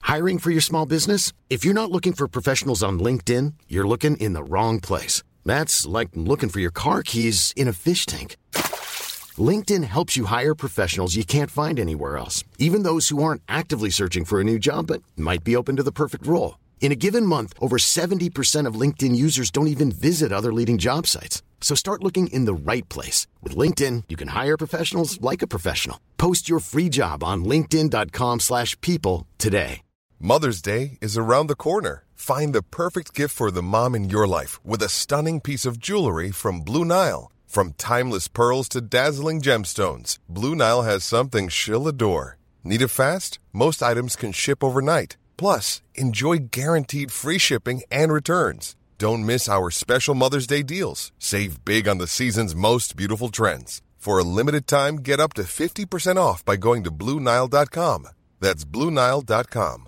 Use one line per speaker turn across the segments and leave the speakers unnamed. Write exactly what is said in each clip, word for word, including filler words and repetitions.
Hiring for your small business? If you're not looking for professionals on LinkedIn, you're looking in the wrong place. That's like looking for your car keys in a fish tank. LinkedIn helps you hire professionals you can't find anywhere else, even those who aren't actively searching for a new job but might be open to the perfect role. In a given month, over seventy percent of LinkedIn users don't even visit other leading job sites. So start looking in the right place. With LinkedIn, you can hire professionals like a professional. Post your free job on linkedin.com slash people today.
Mother's Day is around the corner. Find the perfect gift for the mom in your life with a stunning piece of jewelry from Blue Nile. From timeless pearls to dazzling gemstones, Blue Nile has something she'll adore. Need it fast? Most items can ship overnight. Plus, enjoy guaranteed free shipping and returns. Don't miss our special Mother's Day deals. Save big on the season's most beautiful trends. For a limited time, get up to fifty percent off by going to Blue Nile dot com. That's Blue Nile dot com.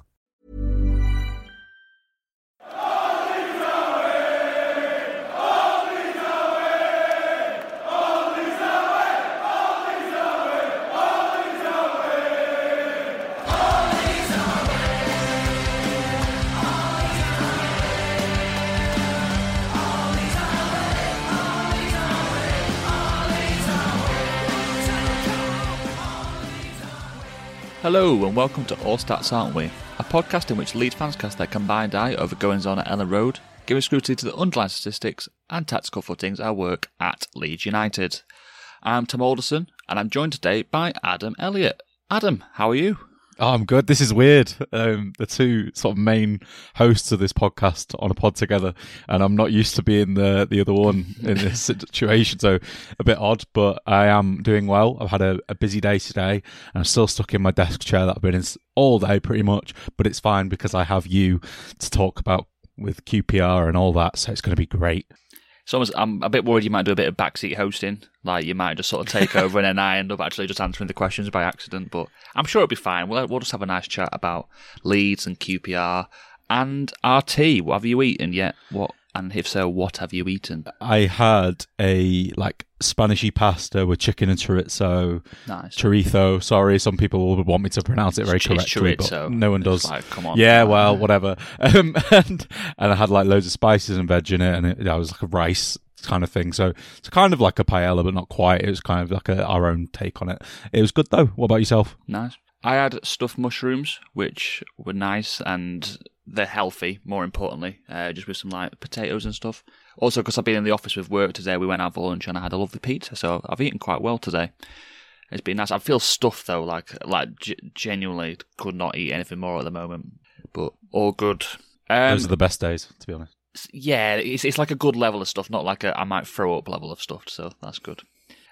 Hello and welcome to All Stats Aren't We, a podcast in which Leeds fans cast their combined eye over goings on at Ellen Road, giving scrutiny to the underlying statistics and tactical footings our work at Leeds United. I'm Tom Alderson and I'm joined today by Adam Elliott. Adam, how are you?
Oh, I'm good. This is weird. Um, the two sort of main hosts of this podcast on a pod together, and I'm not used to being the the other one in this situation, so a bit odd, but I am doing well. I've had a, a busy day today, and I'm still stuck in my desk chair that I've been in all day pretty much, but it's fine because I have you to talk about with Q P R and all that, so it's going to be great.
It's almost, I'm a bit worried you might do a bit of backseat hosting, like you might just sort of take over and then I end up actually just answering the questions by accident, but I'm sure it'll be fine. We'll, we'll just have a nice chat about Leeds and Q P R and R T. What have you eaten yet? What, and if so, what have you eaten?
I had a like Spanishy pasta with chicken and chorizo.
Nice.
Chorizo, sorry, some people would want me to pronounce it very
It's
correctly,
chorizo.
But no one does.
Like, come on.
Yeah, well, whatever. Um, and, and I had like loads of spices and veg in it, and it, it was like a rice kind of thing. So it's kind of like a paella, but not quite. It was kind of like a, our own take on it. It was good though. What about yourself?
Nice. I had stuffed mushrooms, which were nice and they're healthy, more importantly, uh, just with some like potatoes and stuff. Also, because I've been in the office with work today, we went out for lunch and I had a lovely pizza, so I've eaten quite well today. It's been nice. I feel stuffed though, like like g- genuinely could not eat anything more at the moment, but all good. Um,
Those are the best days, to be honest.
Yeah, it's it's like a good level of stuff, not like a I might throw up level of stuff, so that's good.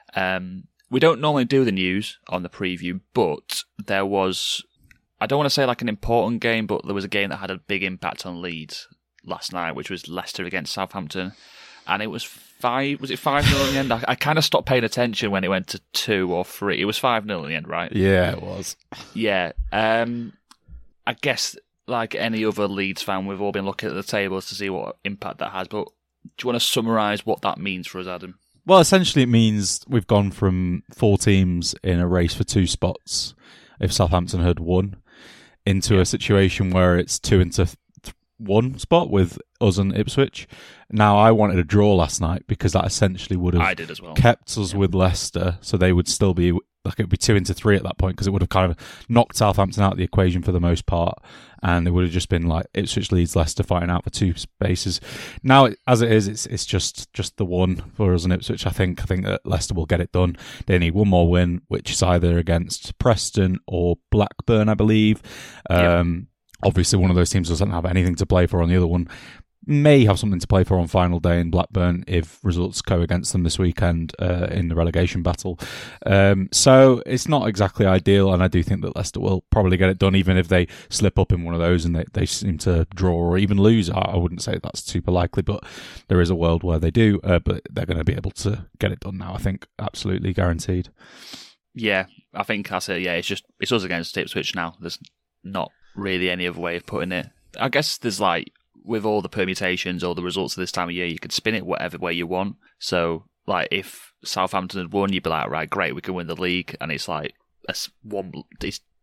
Um, we don't normally do the news on the preview, but there was, I don't want to say like an important game, but there was a game that had a big impact on Leeds last night, which was Leicester against Southampton, and it was five, was it five nil in the end? I, I kind of stopped paying attention when it went to two or three. It was five nil in the end, right?
Yeah, it was.
Yeah. Um, I guess like any other Leeds fan, we've all been looking at the tables to see what impact that has, but do you want to summarise what that means for us, Adam?
Well, essentially it means we've gone from four teams in a race for two spots, if Southampton had won, into yeah. a situation where it's two into th- one spot with us and Ipswich. Now, I wanted a draw last night because that essentially would have
I did as well.
kept us
yeah.
with Leicester, so they would still be, like it would be two into three at that point because it would have kind of knocked Southampton out of the equation for the most part, and it would have just been like Ipswich, Leeds, Leicester fighting out for two spaces. Now, as it is, it's it's just just the one for us and Ipswich. I think I think that Leicester will get it done. They need one more win, which is either against Preston or Blackburn, I believe. Um, yep. Obviously, one of those teams doesn't have anything to play for on the other one. May have something to play for on final day in Blackburn if results go against them this weekend uh, in the relegation battle. Um, so it's not exactly ideal, and I do think that Leicester will probably get it done, even if they slip up in one of those and they, they seem to draw or even lose. I, I wouldn't say that's super likely, but there is a world where they do, uh, but they're going to be able to get it done now, I think, absolutely guaranteed.
Yeah, I think that's it. Yeah, it's just it's us against Ipswich now. There's not really any other way of putting it. I guess there's like, with all the permutations or the results of this time of year, you could spin it whatever way you want. So, like, if Southampton had won, you'd be like, right, great, we can win the league, and it's like, it's one, it's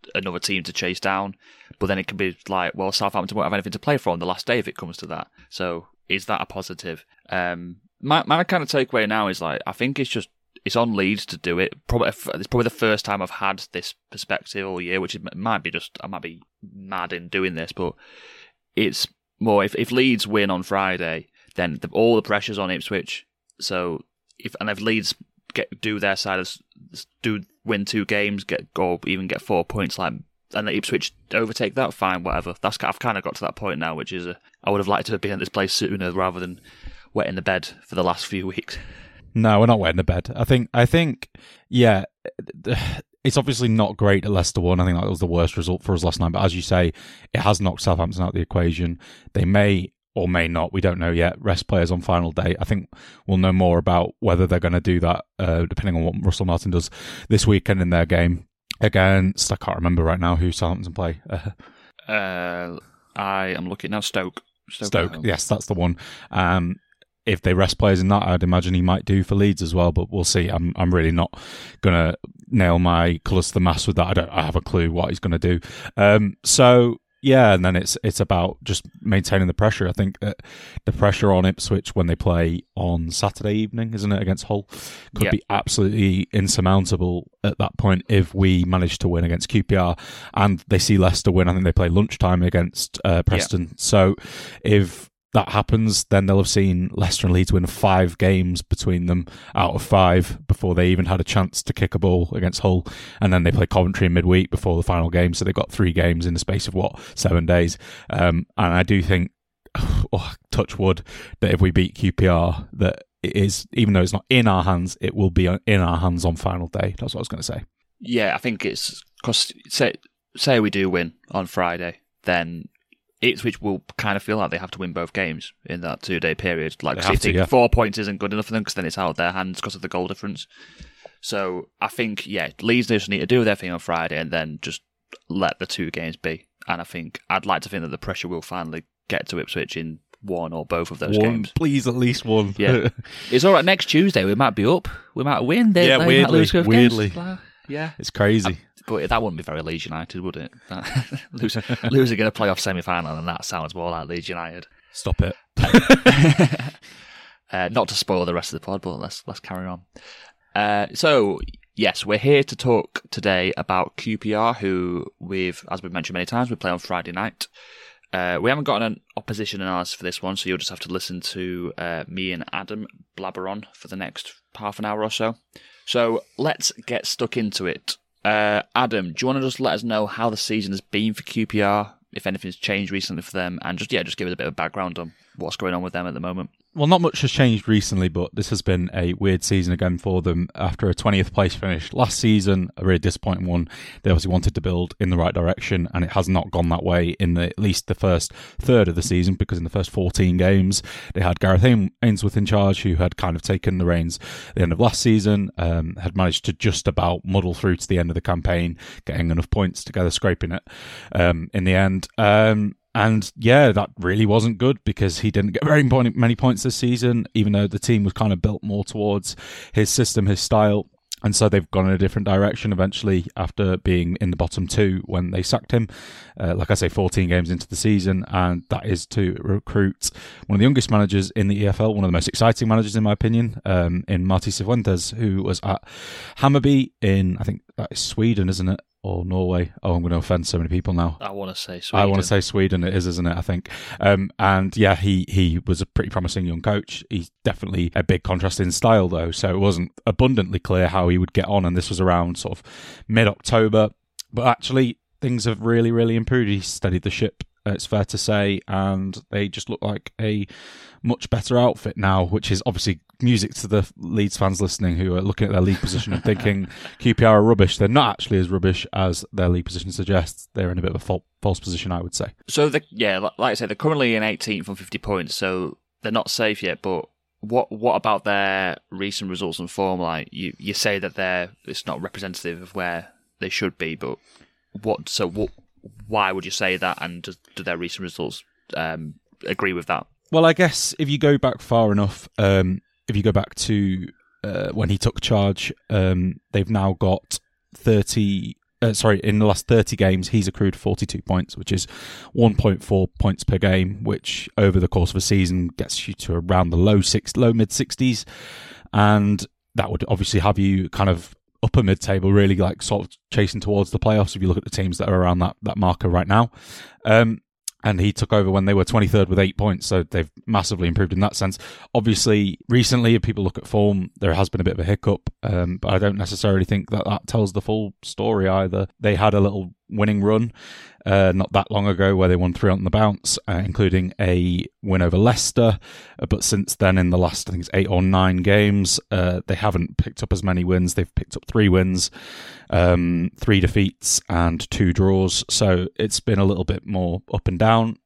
another team to chase down. But then it can be like, well, Southampton won't have anything to play for on the last day if it comes to that. So is that a positive? Um, my my kind of takeaway now is like, I think it's just it's on Leeds to do it. Probably it's probably the first time I've had this perspective all year, which it might be just I might be mad in doing this, but it's more if if Leeds win on Friday, then the, all the pressure's on Ipswich. So if and if Leeds get do their side of do win two games, get or even get four points, like and the Ipswich overtake that, fine, whatever. That's I've kind of got to that point now, which is a, I would have liked to have been at this place sooner rather than wet in the bed for the last few weeks.
No, we're not wet in the bed. I think I think yeah, it's obviously not great that Leicester won. I think that was the worst result for us last night. But as you say, it has knocked Southampton out of the equation. They may or may not, we don't know yet, rest players on final day. I think we'll know more about whether they're going to do that, uh, depending on what Russell Martin does this weekend in their game against, I can't remember right now who Southampton play. Uh,
uh, I am looking now, Stoke. Stoke,
Stoke yes, that's the one. Um, if they rest players in that, I'd imagine he might do for Leeds as well, but we'll see. I'm I'm really not going to nail my colours to the mast with that. I don't I have a clue what he's going to do. Um, so... Yeah, and then it's it's about just maintaining the pressure. I think that the pressure on Ipswich when they play on Saturday evening, isn't it, against Hull, could
yeah.
be absolutely insurmountable at that point if we manage to win against Q P R and they see Leicester win. I think they play lunchtime against uh, Preston. Yeah. So if that happens, then they'll have seen Leicester and Leeds win five games between them out of five before they even had a chance to kick a ball against Hull. And then they play Coventry in midweek before the final game. So they've got three games in the space of, what, seven days. Um, and I do think, oh, touch wood, that if we beat Q P R, that it is, even though it's not in our hands, it will be in our hands on final day. That's what I was going to say.
Yeah, I think it's, because say, say we do win on Friday, then Ipswich will kind of feel like they have to win both games in that two-day period. Like,
they have to, yeah.
Four points isn't good enough for them because then it's out of their hands because of the goal difference. So I think, yeah, Leeds just need to do their thing on Friday and then just let the two games be. And I think I'd like to think that the pressure will finally get to Ipswich in one or both of those
one,
games.
Please, at least one.
Yeah, it's all right. Next Tuesday we might be up. We might win. They,
yeah,
they
weirdly,
might lose both
weirdly.
Games. Yeah,
it's crazy.
I, But that wouldn't be very Leeds United, would it? losing, losing in a playoff semi-final, and that sounds more like Leeds United.
Stop it.
uh, not to spoil the rest of the pod, but let's let's carry on. Uh, so, yes, we're here to talk today about Q P R, who we've, as we've mentioned many times, we play on Friday night. Uh, we haven't got an opposition analysis for this one, so you'll just have to listen to uh, me and Adam blabber on for the next half an hour or so. So, let's get stuck into it. Uh, Adam, do you want to just let us know how the season has been for Q P R, if anything's changed recently for them, and just yeah, just give us a bit of background on what's going on with them at the moment?
Well, not much has changed recently, but this has been a weird season again for them after a twentieth place finish last season, a really disappointing one. They obviously wanted to build in the right direction, and it has not gone that way in the, at least the first third of the season, because in the first fourteen games, they had Gareth Ainsworth in charge, who had kind of taken the reins at the end of last season, um, had managed to just about muddle through to the end of the campaign, getting enough points together, scraping it um, in the end. Um, And yeah, that really wasn't good because he didn't get very many points this season, even though the team was kind of built more towards his system, his style. And so they've gone in a different direction eventually after being in the bottom two when they sacked him. Uh, like I say, fourteen games into the season, and that is to recruit one of the youngest managers in the E F L, one of the most exciting managers in my opinion, um, in Martí Cifuentes, who was at Hammarby in, I think that is Sweden, isn't it? Or Norway. Oh, I'm going to offend so many people now.
I want to say Sweden.
I want to say Sweden. It is, isn't it? I think. Um, and yeah, he he was a pretty promising young coach. He's definitely a big contrast in style, though. So it wasn't abundantly clear how he would get on. And this was around sort of mid-October. But actually, things have really, really improved. He steadied the ship, it's fair to say, and they just look like a much better outfit now, which is obviously music to the Leeds fans listening who are looking at their league position and thinking Q P R are rubbish. They're not actually as rubbish as their league position suggests. They're in a bit of a fal- false position, I would say.
So, the, yeah, like I said, they're currently in eighteenth on fifty points, so they're not safe yet, but what what about their recent results and form? Like, you, you say that they're it's not representative of where they should be, but what? so what? Why would you say that, and do, do their recent results um, agree with that?
Well, I guess if you go back far enough, um, if you go back to uh, when he took charge, um, they've now got thirty, uh, sorry, in the last thirty games, he's accrued forty-two points, which is one point four points per game, which over the course of a season gets you to around the low six, low mid sixties, and that would obviously have you kind of upper mid-table, really like sort of chasing towards the playoffs if you look at the teams that are around that, that marker right now. Um, and he took over when they were twenty-third with eight points, so they've massively improved in that sense. Obviously, recently, if people look at form, there has been a bit of a hiccup, um, but I don't necessarily think that that tells the full story either. They had a little winning run uh, not that long ago where they won three on the bounce, uh, including a win over Leicester. Uh, but since then, in the last, I think it's eight or nine games, uh, they haven't picked up as many wins. They've picked up three wins, um, three defeats, and two draws. So it's been a little bit more up and down.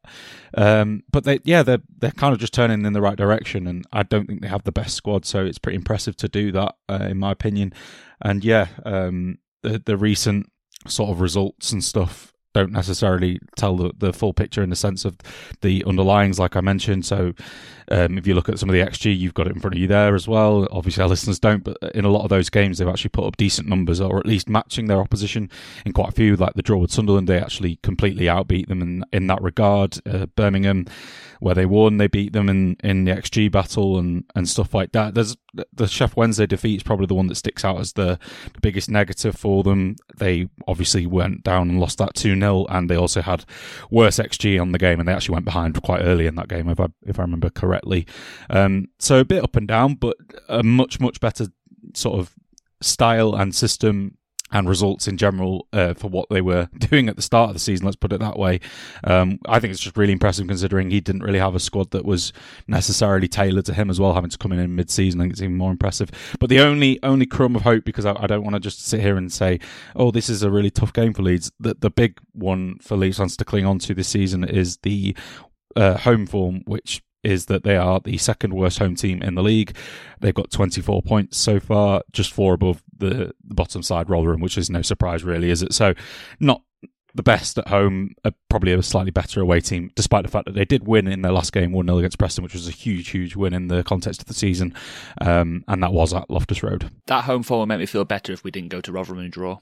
Um, but they, yeah, they're they're kind of just turning in the right direction, and I don't think they have the best squad. So it's pretty impressive to do that, uh, in my opinion. And yeah, um, the the recent sort of results and stuff don't necessarily tell the, the full picture in the sense of the underlyings, like I mentioned. So um, if you look at some of the X G, you've got it in front of you there as well. Obviously, our listeners don't, but in a lot of those games, they've actually put up decent numbers, or at least matching their opposition in quite a few. Like the draw with Sunderland, they actually completely outbeat them in, in that regard. Uh, Birmingham, where they won, they beat them in, in the X G battle and, and stuff like that. There's the Sheffield Wednesday defeat is probably the one that sticks out as the, the biggest negative for them. They obviously went down and lost that two nil, and they also had worse X G on the game, and they actually went behind quite early in that game, if I if I remember correctly. Um, so a bit up and down, but a much, much better sort of style and system and results in general uh, for what they were doing at the start of the season, let's put it that way. Um, I think it's just really impressive considering he didn't really have a squad that was necessarily tailored to him as well, having to come in in mid-season. I think it's even more impressive. But the only only crumb of hope, because I, I don't want to just sit here and say, oh, this is a really tough game for Leeds. The, the big one for Leeds fans to cling on to this season is the uh, home form, which is that they are the second worst home team in the league. They've got twenty-four points so far, just four above the, the bottom side Rotherham, which is no surprise really, is it? So not the best at home, uh, probably a slightly better away team, despite the fact that they did win in their last game one nil against Preston, which was a huge, huge win in the context of the season, um, and that was at Loftus Road.
That home form would make me feel better if we didn't go to Rotherham and draw.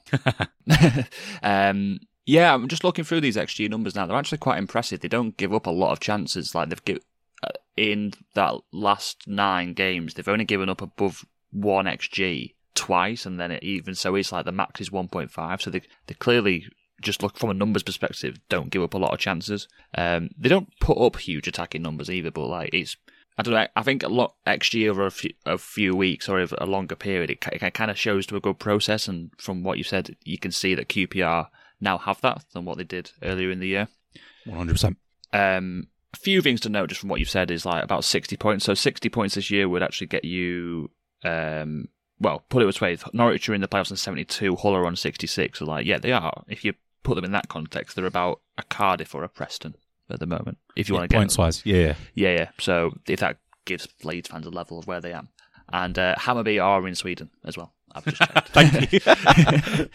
um, yeah, I'm just looking through these X G numbers now. They're actually quite impressive. They don't give up a lot of chances. Like they've given in that last nine games, they've only given up above one X G twice, and then it even so it's like the max is one point five. So they they clearly, just look from a numbers perspective, don't give up a lot of chances. Um, they don't put up huge attacking numbers either, but like it's I don't know. I think a lot X G over a few, a few weeks or over a longer period, it, it kind of shows to a good process. And from what you said, you can see that Q P R now have that than what they did earlier in the year.
one hundred percent.
Um, a few things to note just from what you've said is like about sixty points. So sixty points this year would actually get you, um, well, put it this way, Norwich are in the playoffs on seventy-two, Hull are on sixty-six. So like, yeah, they are. If you put them in that context, they're about a Cardiff or a Preston at the moment. If you
yeah,
want to get
points wise, yeah,
yeah, yeah. So if that gives Leeds fans a level of where they are, and uh, Hammarby are in Sweden as well. I've just checked.
Thank you.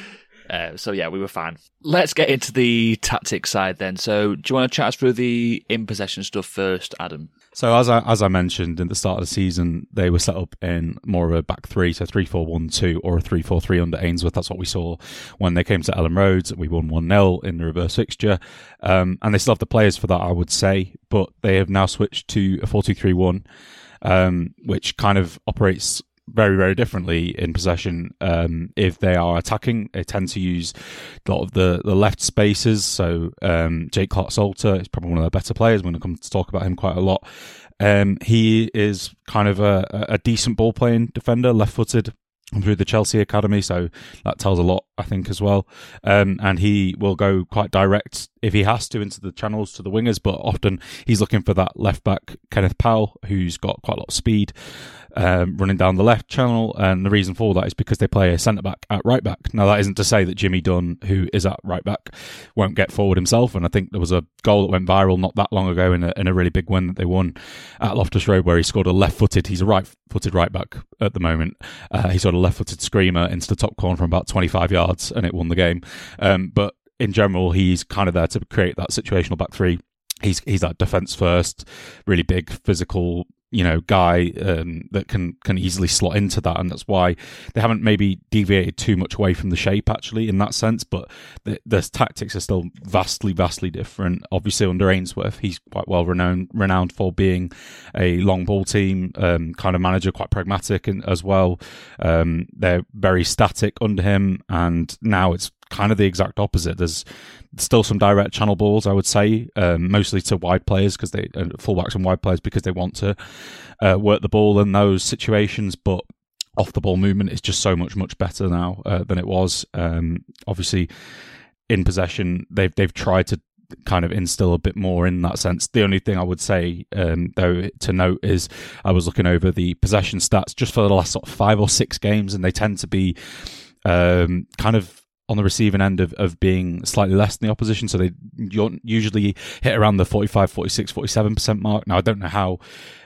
Uh, so yeah, we were fine. Let's get into the tactics side then. So do you want to chat us through the in possession stuff first, Adam?
So as I as I mentioned in the start of the season, they were set up in more of a back three, so three four one two or a three four three under Ainsworth. That's what we saw when they came to Ellen Road. We won one nil in the reverse fixture, um, and they still have the players for that, I would say. But they have now switched to a four two three one, um, which kind of operates very, very differently in possession. Um, if they are attacking, they tend to use a lot of the, the left spaces. So um, Jake Clark-Salter is probably one of their better players. We're going to come to talk about him quite a lot. Um, he is kind of a, a decent ball-playing defender, left-footed, through the Chelsea Academy, so that tells a lot, I think, as well. Um, and he will go quite direct if he has to into the channels to the wingers, but often he's looking for that left-back Kenneth Powell, who's got quite a lot of speed, um, running down the left channel, and the reason for that is because they play a centre-back at right-back. Now, that isn't to say that Jimmy Dunn, who is at right-back, won't get forward himself, and I think there was a goal that went viral not that long ago in a, in a really big win that they won at Loftus Road, where he scored a left-footed, he's a right-footed right-back at the moment, uh, he scored a left-footed screamer into the top corner from about twenty-five yards, and it won the game. Um, but in general, he's kind of there to create that situational back three. He's he's that defence first, really big, physical, you know, guy um, that can can easily slot into that, and that's why they haven't maybe deviated too much away from the shape actually in that sense. But the, the tactics are still vastly, vastly different. Obviously, under Ainsworth, he's quite well renowned renowned for being a long ball team um, kind of manager, quite pragmatic and, as well. Um, they're very static under him, and now it's kind of the exact opposite. There's still some direct channel balls, I would say, um, mostly to wide players because they uh, fullbacks and wide players because they want to uh, work the ball in those situations. But off the ball movement is just so much much better now uh, than it was. Um, obviously, in possession, they've they've tried to kind of instill a bit more in that sense. The only thing I would say, um, though, to note is I was looking over the possession stats just for the last sort of five or six games, and they tend to be um, kind of on the receiving end of, of being slightly less than the opposition. So they usually hit around the forty-five, forty-six, forty-seven percent mark. Now, I don't know how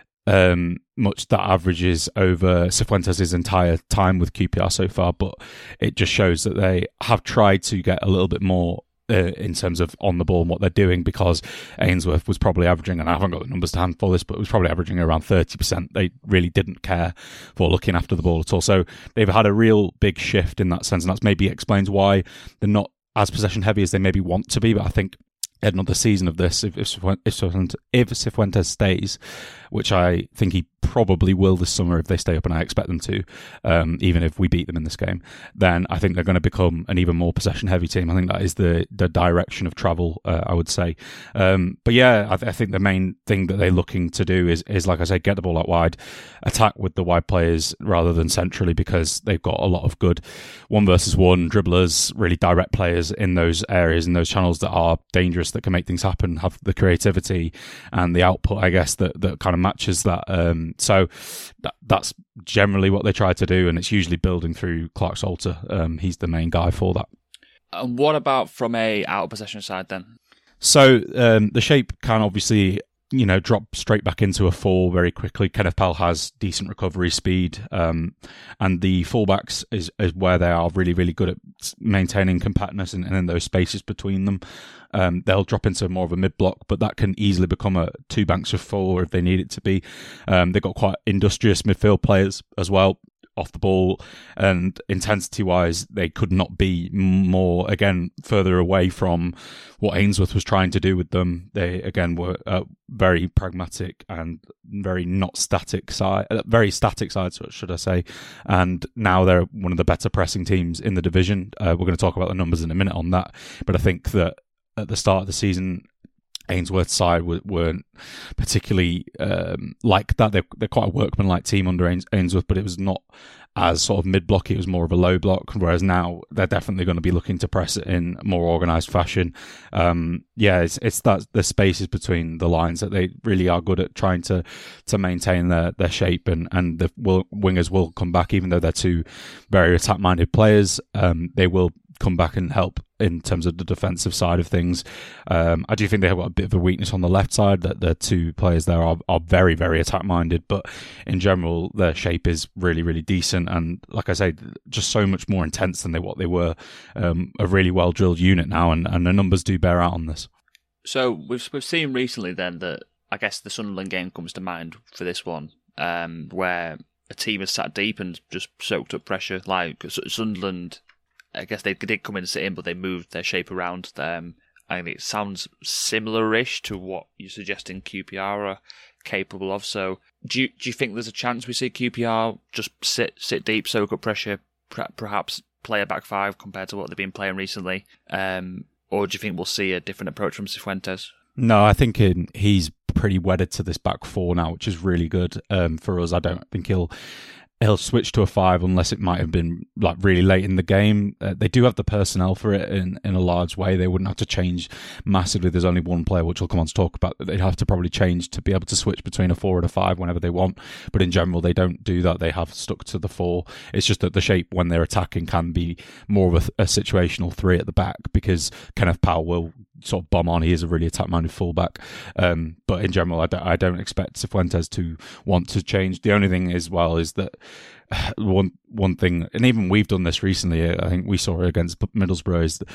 um, much that averages over Cifuentes' entire time with Q P R so far, but it just shows that they have tried to get a little bit more Uh, in terms of on the ball and what they're doing, because Ainsworth was probably averaging, and I haven't got the numbers to hand for this, but it was probably averaging around thirty percent. They really didn't care for looking after the ball at all. So they've had a real big shift in that sense, and that's maybe explains why they're not as possession heavy as they maybe want to be. But I think another season of this, if if, if, if Cifuentes stays, which I think he probably will this summer if they stay up, and I expect them to, um, even if we beat them in this game, then I think they're going to become an even more possession-heavy team. I think that is the the direction of travel, uh, I would say. Um, but yeah, I, th- I think the main thing that they're looking to do is, is, like I say, get the ball out wide, attack with the wide players rather than centrally, because they've got a lot of good one versus one dribblers, really direct players in those areas, in those channels that are dangerous, that can make things happen, have the creativity and the output, I guess, that, that kind of matches that. Um, so that, that's generally what they try to do, and it's usually building through Clark Salter. Um, he's the main guy for that.
And what about from a out of possession side then?
So um, the shape can obviously, you know, drop straight back into a four very quickly. Kenneth Powell has decent recovery speed, um, and the fullbacks is, is where they are really, really good at maintaining compactness and, and in those spaces between them. Um, they'll drop into more of a mid-block, but that can easily become a two banks of four if they need it to be. Um, they've got quite industrious midfield players as well, off the ball, and intensity-wise, they could not be more, again, further away from what Ainsworth was trying to do with them. They, again, were uh, very pragmatic and very not static side, uh, very static side, should I say, and now they're one of the better pressing teams in the division. Uh, we're going to talk about the numbers in a minute on that, but I think that at the start of the season, Ainsworth's side weren't particularly um, like that. They're, they're quite a workman-like team under Ainsworth, but it was not as sort of mid-blocky. It was more of a low block, whereas now they're definitely going to be looking to press it in more organised fashion. Um, yeah, it's, it's that the spaces between the lines that they really are good at trying to to maintain their, their shape, and, and the will, wingers will come back, even though they're two very attack-minded players. Um, they will come back and help in terms of the defensive side of things. Um, I do think they have got a bit of a weakness on the left side, that the two players there are, are very, very attack-minded, but in general, their shape is really, really decent, and like I say, just so much more intense than they what they were. Um, a really well-drilled unit now, and, and the numbers do bear out on this.
So we've we've seen recently then that, I guess the Sunderland game comes to mind for this one, um, where a team has sat deep and just soaked up pressure. Like Sunderland, I guess they did come in and sit in, but they moved their shape around. Um, and it sounds similar-ish to what you're suggesting Q P R are capable of. So do you, do you think there's a chance we see Q P R just sit sit deep, soak up pressure, perhaps play a back five compared to what they've been playing recently? Um, or do you think we'll see a different approach from Cifuentes?
No, I think in, he's pretty wedded to this back four now, which is really good um, for us. I don't think he'll he'll switch to a five unless it might have been like really late in the game. Uh, they do have the personnel for it in, in a large way. They wouldn't have to change massively. There's only one player, which we'll come on to talk about, that they'd have to probably change to be able to switch between a four and a five whenever they want. But in general, they don't do that. They have stuck to the four. It's just that the shape when they're attacking can be more of a, a situational three at the back, because Kenneth Powell will sort of bomb on. He is a really attack-minded fullback. Um, but in general, I don't, I don't expect Cifuentes to want to change. The only thing as well is that one one thing, and even we've done this recently, I think we saw it against Middlesbrough, is that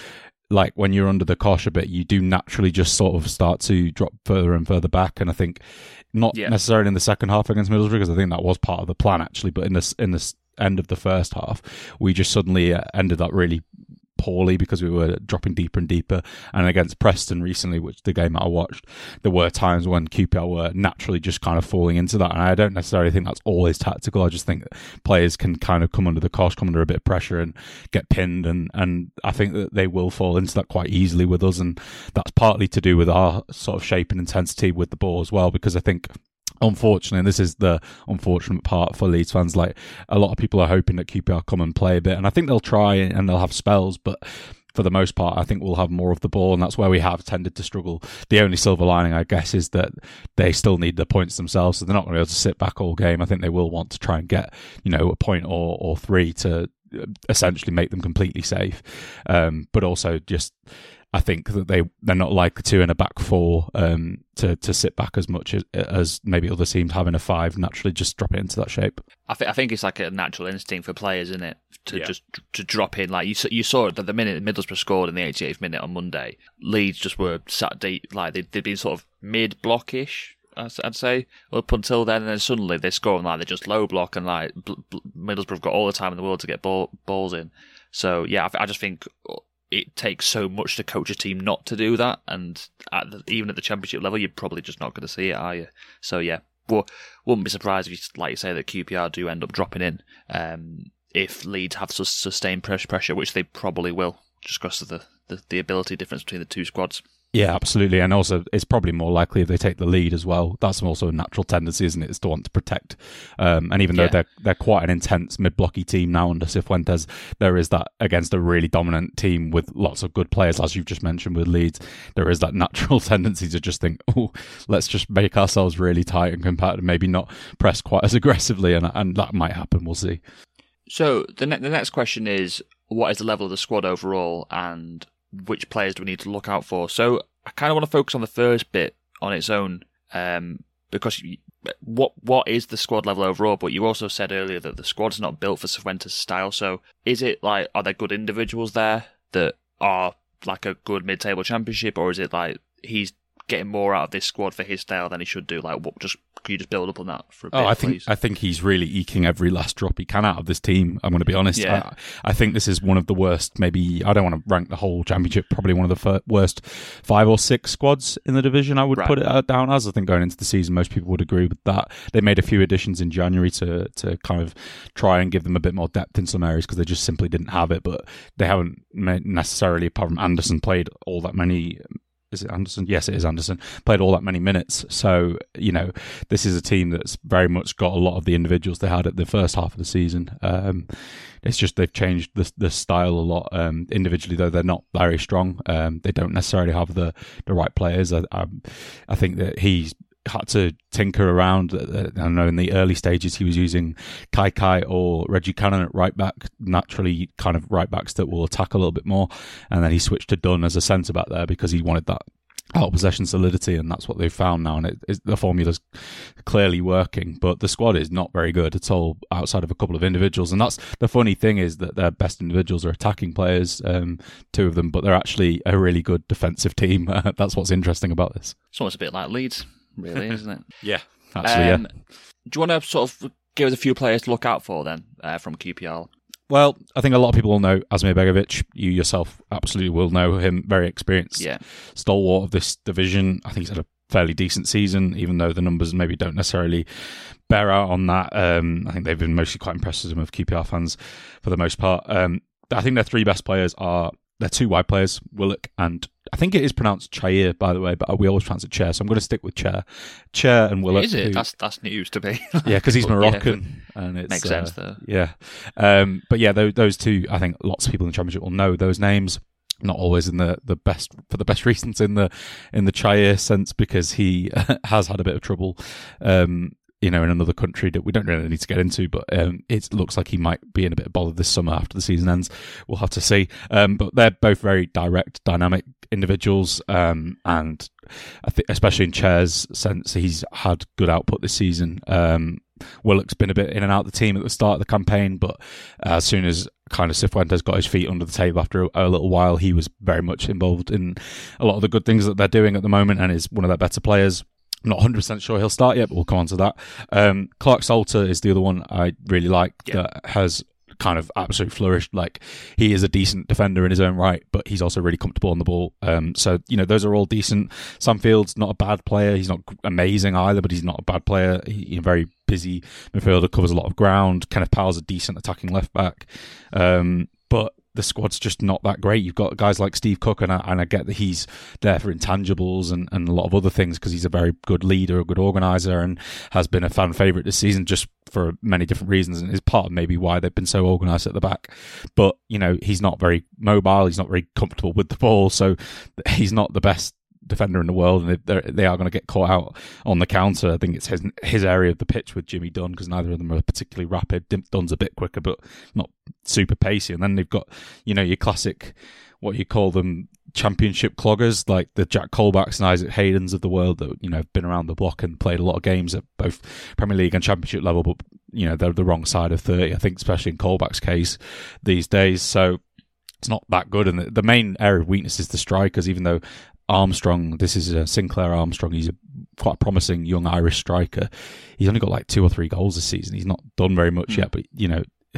like when you're under the cosh a bit, you do naturally just sort of start to drop further and further back. And I think not yeah. necessarily in the second half against Middlesbrough, because I think that was part of the plan actually, but in this in this end of the first half, we just suddenly uh, ended up really poorly because we were dropping deeper and deeper. And against Preston recently, which the game that I watched, there were times when Q P R were naturally just kind of falling into that. And I don't necessarily think that's always tactical. I just think that players can kind of come under the cosh, come under a bit of pressure and get pinned. And, and I think that they will fall into that quite easily with us. And that's partly to do with our sort of shape and intensity with the ball as well, because I think, unfortunately, and this is the unfortunate part for Leeds fans, like a lot of people are hoping that Q P R come and play a bit, and I think they'll try and they'll have spells, but for the most part, I think we'll have more of the ball, and that's where we have tended to struggle. The only silver lining, I guess, is that they still need the points themselves, so they're not going to be able to sit back all game. I think they will want to try and get, you know, a point or, or three to essentially make them completely safe, um, but also just I think that they, they're not likely to in a back four um, to, to sit back as much as, as maybe other teams have in a five, naturally just drop it into that shape.
I, th- I think it's like a natural instinct for players, isn't it? To
yeah.
just to drop in. Like you, you saw it at the minute Middlesbrough scored in the eighty-eighth minute on Monday. Leeds just were sat deep, like they, they'd been sort of mid-block-ish, I'd say, up until then, and then suddenly they score and like they're just low block, and like Middlesbrough have got all the time in the world to get ball, balls in. So yeah, I, I just think it takes so much to coach a team not to do that, and at the, even at the Championship level, you're probably just not going to see it, are you? So yeah, well, wouldn't be surprised if, you, like you say, that Q P R do end up dropping in um, if Leeds have sus- sustained pressure, which they probably will, just because of the, the, the ability difference between the two squads.
Yeah, absolutely. And also, it's probably more likely if they take the lead as well. That's also a natural tendency, isn't it? Is to want to protect. Um, and even though yeah. they're they're quite an intense mid-blocky team now under Cifuentes, there is that against a really dominant team with lots of good players, as you've just mentioned with Leeds, there is that natural tendency to just think, oh, let's just make ourselves really tight and compact and maybe not press quite as aggressively. And, and that might happen. We'll see.
So the, ne- the next question is, what is the level of the squad overall, and which players do we need to look out for? So I kind of want to focus on the first bit on its own, um, because what what is the squad level overall? But you also said earlier that the squad's not built for Cifuentes' style. So is it like, are there good individuals there that are like a good mid-table Championship, or is it like he's getting more out of this squad for his style than he should do? Like, what just can you just build up on that for a bit?
Oh, I think
please?
I think he's really eking every last drop he can out of this team. I'm going to be honest.
Yeah.
I, I think this is one of the worst. Maybe I don't want to rank the whole Championship. Probably one of the fir- worst five or six squads in the division. I would right. put it down as. I think going into the season, most people would agree with that. They made a few additions in January to to kind of try and give them a bit more depth in some areas because they just simply didn't have it. But they haven't necessarily, apart from Anderson, played all that many. Is it Anderson? Yes, it is Anderson. Played all that many minutes. So, you know, this is a team that's very much got a lot of the individuals they had at the first half of the season. Um, it's just they've changed the, the style a lot. Um, individually, though, they're not very strong. Um, they don't necessarily have the, the right players. I, I, I think that he's had to tinker around. I know in the early stages he was using Kai Kai or Reggie Cannon at right back, naturally kind of right backs that will attack a little bit more, and then he switched to Dunn as a centre back there because he wanted that out possession solidity, and that's what they've found now, and it, it, the formula's clearly working. But the squad is not very good at all outside of a couple of individuals, and that's the funny thing, is that their best individuals are attacking players, um, two of them, but they're actually a really good defensive team. That's what's interesting about this.
It's almost a bit like Leeds, really, isn't it?
Yeah, actually, um, yeah.
Do you want to sort of give us a few players to look out for then uh, from Q P R?
Well, I think a lot of people will know Asmir Begovic. You yourself absolutely will know him. Very experienced,
yeah.
stalwart of this division. I think he's had a fairly decent season, even though the numbers maybe don't necessarily bear out on that. Um, I think they've been mostly quite impressed with him, of Q P R fans for the most part. Um, I think their three best players are their two wide players, Willock and I think it is pronounced Chair, by the way, but we always pronounce it Chair, so I'm going to stick with Chair. Chair and Willock.
Is it?
Who,
that's that's news to me.
Yeah, because he's Moroccan. Yeah, and it's,
makes sense, though.
Uh, yeah. Um, but yeah, those, those two, I think lots of people in the Championship will know those names. Not always in the, the best for the best reasons in the in the Chair sense, because he has had a bit of trouble. Um, you know, in another country that we don't really need to get into, but um, it looks like he might be in a bit of bother this summer after the season ends. We'll have to see. Um, but they're both very direct, dynamic individuals, um, and I think, especially in Chair's sense, he's had good output this season. Um, Willock's been a bit in and out of the team at the start of the campaign, but as soon as kind of Cifuentes got his feet under the table after a, a little while. He was very much involved in a lot of the good things that they're doing at the moment and is one of their better players. I'm not one hundred percent sure he'll start yet, but we'll come on to that. Um, Clark Salter is the other one I really like yeah. that has kind of absolutely flourished. Like, he is a decent defender in his own right, but he's also really comfortable on the ball. Um, so, you know, those are all decent. Sam Field's not a bad player. He's not amazing either, but he's not a bad player. He's a very busy midfielder, covers a lot of ground. Kenneth Powell's a decent attacking left back. Um, but the squad's just not that great. You've got guys like Steve Cook, and I, and I get that he's there for intangibles and, and a lot of other things because he's a very good leader, a good organiser, and has been a fan favourite this season just for many different reasons, and is part of maybe why they've been so organised at the back. But, you know, he's not very mobile, he's not very comfortable with the ball, so he's not the best defender in the world, and they are going to get caught out on the counter. I think it's his, his area of the pitch with Jimmy Dunn, because neither of them are particularly rapid. Dunn's a bit quicker, but not super pacey. And then they've got, you know, your classic, what you call them, championship cloggers, like the Jack Colbacks and Isaac Haydens of the world that, you know, have been around the block and played a lot of games at both Premier League and Championship level, but, you know, they're the wrong side of thirty, I think, especially in Colback's case these days. So it's not that good. And the, the main area of weakness is the strikers, even though Armstrong, this is uh, Sinclair Armstrong, he's a quite promising young Irish striker. He's only got like two or three goals this season. He's not done very much mm. yet, but, you know,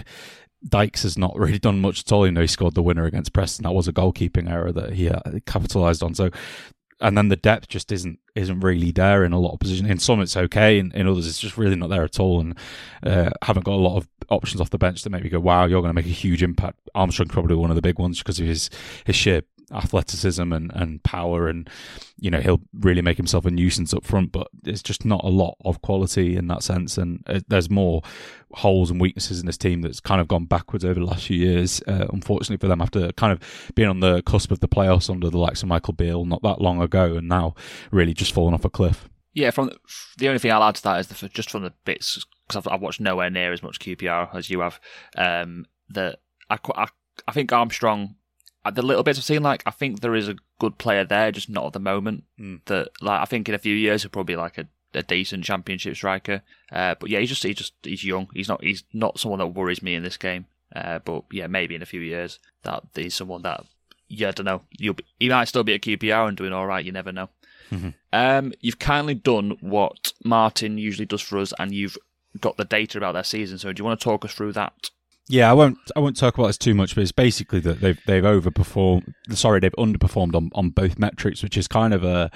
Dykes has not really done much at all. You know, he scored the winner against Preston. That was a goalkeeping error that he uh, capitalised on. So, and then the depth just isn't isn't really there in a lot of positions. In some it's okay, in, in others it's just really not there at all, and uh, haven't got a lot of options off the bench that make me go, wow, you're going to make a huge impact. Armstrong's probably one of the big ones because of his, his sheer athleticism and, and power, and, you know, he'll really make himself a nuisance up front, but there's just not a lot of quality in that sense, and uh, there's more holes and weaknesses in this team that's kind of gone backwards over the last few years, uh, unfortunately for them, after kind of being on the cusp of the playoffs under the likes of Michael Beale not that long ago, and now really just fallen off a cliff.
Yeah, from the, the only thing I'll add to that is the, just from the bits, because I've, I've watched nowhere near as much Q P R as you have, um, that I, I, I think Armstrong, the little bits I've seen, like, I think there is a good player there, just not at the moment. Mm. That, like, I think in a few years he'll probably be like a, a decent championship striker. Uh, but yeah, he's just he's just he's young. He's not he's not someone that worries me in this game. Uh, but yeah, maybe in a few years that he's someone that, yeah, I don't know. You'll be, he might still be at Q P R and doing all right. You never know. Mm-hmm. Um, you've kindly done what Martin usually does for us, and you've got the data about their season. So do you want to talk us through that?
Yeah, I won't. I won't talk about this too much, but it's basically that they've they've overperformed. Sorry, they've underperformed on, on both metrics, which is kind of a,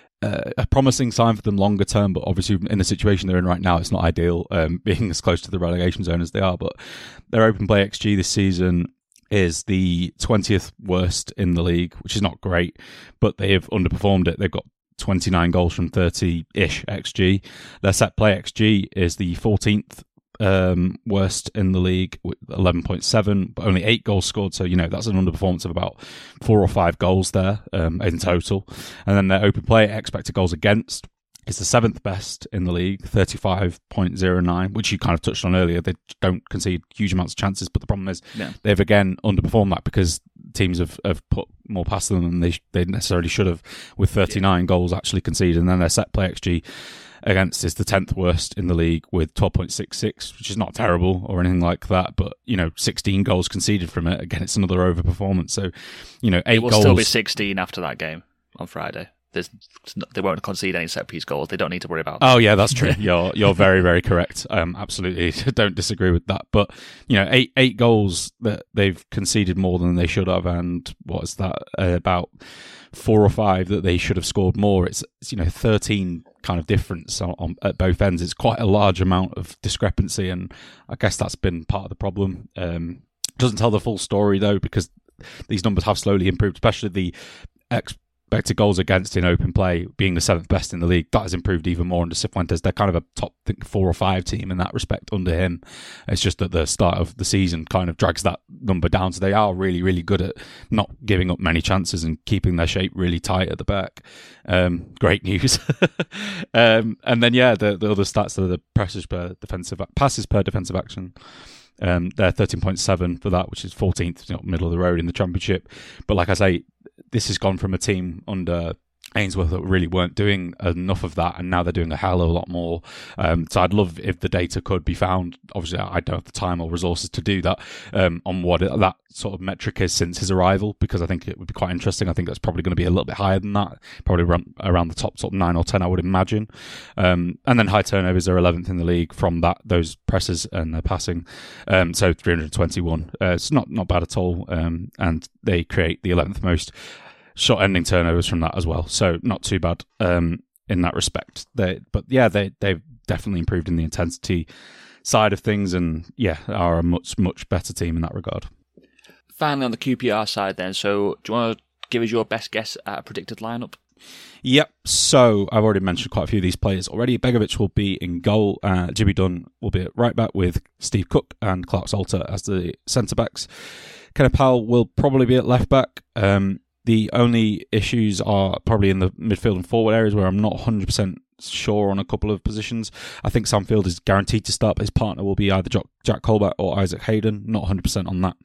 a a promising sign for them longer term. But obviously, in the situation they're in right now, it's not ideal, um, being as close to the relegation zone as they are. But their open play X G this season is the twentieth worst in the league, which is not great, but they have underperformed it. They've got twenty-nine goals from thirty-ish X G. Their set play X G is the fourteenth Um, worst in the league with eleven point seven, but only eight goals scored. So, you know, that's an underperformance of about four or five goals there um, in total. And then their open play expected goals against is the seventh best in the league, thirty-five point oh nine, which you kind of touched on earlier. They don't concede huge amounts of chances, but the problem is yeah. they've again underperformed that because teams have, have put more past them than they, they necessarily should have, with thirty-nine yeah. goals actually conceded. And then their set play X G against is the tenth worst in the league with twelve point six six, which is not terrible or anything like that, but, you know, sixteen goals conceded from it. Again, it's another overperformance. So, you know, eight
it will
goals.
Still be sixteen after that game on Friday. There's, they won't concede any set piece goals. They don't need to worry about that.
Oh yeah, that's true. You're you're very very correct. Um, absolutely, don't disagree with that. But, you know, eight eight goals that they've conceded more than they should have, and what is that? Uh, about four or five that they should have scored more. It's, it's you know thirteen kind of difference on, on at both ends. It's quite a large amount of discrepancy, and I guess that's been part of the problem. Um, doesn't tell the full story though, because these numbers have slowly improved, especially the ex. Expected goals against in open play being the seventh best in the league. That has improved even more under Cifuentes. They're kind of a top I think, four or five team in that respect under him. It's just that the start of the season kind of drags that number down. So they are really, really good at not giving up many chances and keeping their shape really tight at the back. Um, great news. um, and then, yeah, the, the other stats are the passes per defensive, passes per defensive action. Um, they're thirteen point seven for that, which is fourteenth, you know, middle of the road in the Championship. But like I say, this has gone from a team under Ainsworth really weren't doing enough of that, and now they're doing a hell of a lot more. Um, so I'd love if the data could be found. Obviously, I don't have the time or resources to do that, um, on what it, that sort of metric is since his arrival, because I think it would be quite interesting. I think that's probably going to be a little bit higher than that, probably around, around the top sort of nine or ten, I would imagine. Um, and then high turnovers are eleventh in the league from that those presses and their passing. Um, so three hundred twenty-one. Uh, it's not, not bad at all, um, and they create the eleventh most shot ending turnovers from that as well, so not too bad um, in that respect. They, but yeah, they they've definitely improved in the intensity side of things, and yeah, are a much much better team in that regard.
Finally, on the Q P R side, then, so do you want to give us your best guess at a predicted lineup?
Yep. So I've already mentioned quite a few of these players already. Begovic will be in goal. Uh, Jimmy Dunn will be at right back with Steve Cook and Clark Salter as the centre backs. Kenneth Powell will probably be at left back. Um, The only issues are probably in the midfield and forward areas, where I'm not one hundred percent sure on a couple of positions. I think Sam Field is guaranteed to start, but his partner will be either Jack Colback or Isaac Hayden. Not one hundred percent on that.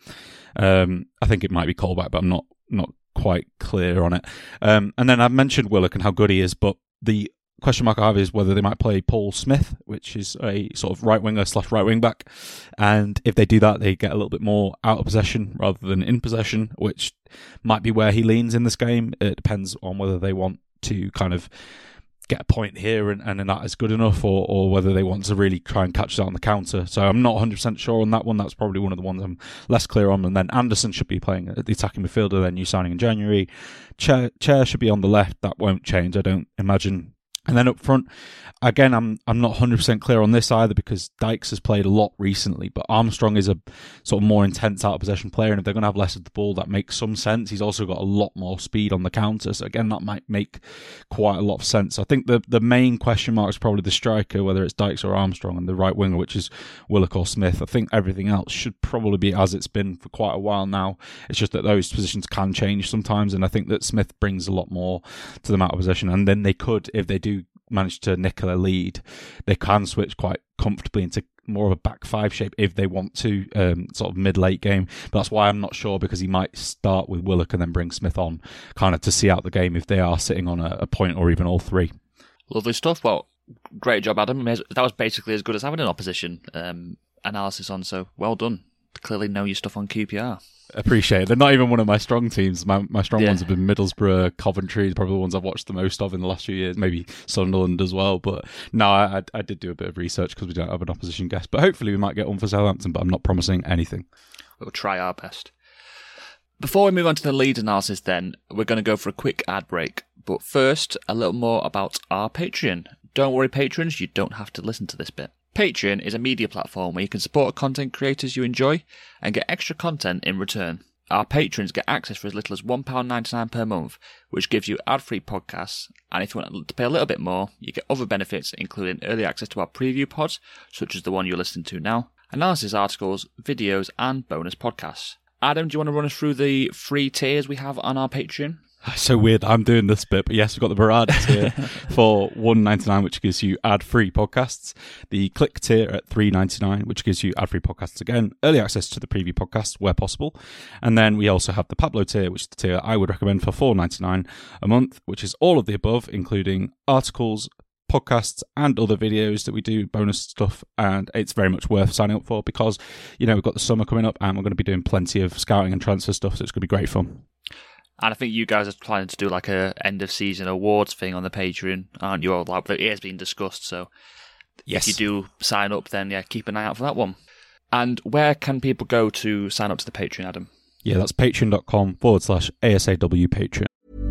Um, I think it might be Colback, but I'm not not quite clear on it. Um, and then I've mentioned Willock and how good he is, but the question mark I have is whether they might play Paul Smith, which is a sort of right winger slash right wing back. And if they do that, they get a little bit more out of possession rather than in possession, which might be where he leans in this game. It depends on whether they want to kind of get a point here and, and that is good enough, or, or whether they want to really try and catch that on the counter. So I'm not one hundred percent sure on that one. That's probably one of the ones I'm less clear on. And then Anderson should be playing at the attacking midfielder, their new signing in January. Chair, Chair should be on the left. That won't change, I don't imagine. And then up front, again, I'm I'm not one hundred percent clear on this either, because Dykes has played a lot recently, but Armstrong is a sort of more intense out-of-possession player, and if they're going to have less of the ball, that makes some sense. He's also got a lot more speed on the counter, so again, that might make quite a lot of sense. I think the, the main question mark is probably the striker, whether it's Dykes or Armstrong, and the right winger, which is Willock or Smith. I think everything else should probably be as it's been for quite a while now. It's just that those positions can change sometimes, and I think that Smith brings a lot more to them out of possession, and then they could, if they do manage to nick a lead, they can switch quite comfortably into more of a back five shape if they want to, um, sort of mid-late game. But that's why I'm not sure, because he might start with Willock and then bring Smith on kind of to see out the game if they are sitting on a, a point or even all three.
Lovely stuff. Well, great job, Adam. That was basically as good as having an opposition um, analysis on, so well done. Clearly know your stuff on Q P R.
Appreciate it. They're not even one of my strong teams. My my strong
yeah.
ones have been Middlesbrough, Coventry, probably the ones I've watched the most of in the last few years, maybe Sunderland as well. But no, I, I did do a bit of research because we don't have an opposition guest. But hopefully we might get one for Southampton, but I'm not promising anything.
We'll try our best. Before we move on to the lead analysis then, we're going to go for a quick ad break. But first, a little more about our Patreon. Don't worry, patrons, you don't have to listen to this bit. Patreon is a media platform where you can support content creators you enjoy and get extra content in return. Our patrons get access for as little as one pound ninety-nine per month, which gives you ad-free podcasts, and if you want to pay a little bit more, you get other benefits, including early access to our preview pods, such as the one you're listening to now, analysis articles, videos, and bonus podcasts. Adam, do you want to run us through the free tiers we have on our Patreon?
So weird, I'm doing this bit, but yes, we've got the Barada tier for one pound ninety-nine, which gives you ad-free podcasts. The Click tier at three pounds ninety-nine, which gives you ad-free podcasts again, early access to the preview podcasts where possible. And then we also have the Pablo tier, which is the tier I would recommend for four pounds ninety-nine a month, which is all of the above, including articles, podcasts, and other videos that we do, bonus stuff, and it's very much worth signing up for because, you know, we've got the summer coming up and we're going to be doing plenty of scouting and transfer stuff, so it's going to be great fun.
And I think you guys are planning to do like a end of season awards thing on the Patreon, aren't you? All like it has been discussed. So
yes,
if you do sign up, then yeah, keep an eye out for that one. And where can people go to sign up to the Patreon, Adam?
Yeah, that's patreon.com forward slash ASAW Patreon.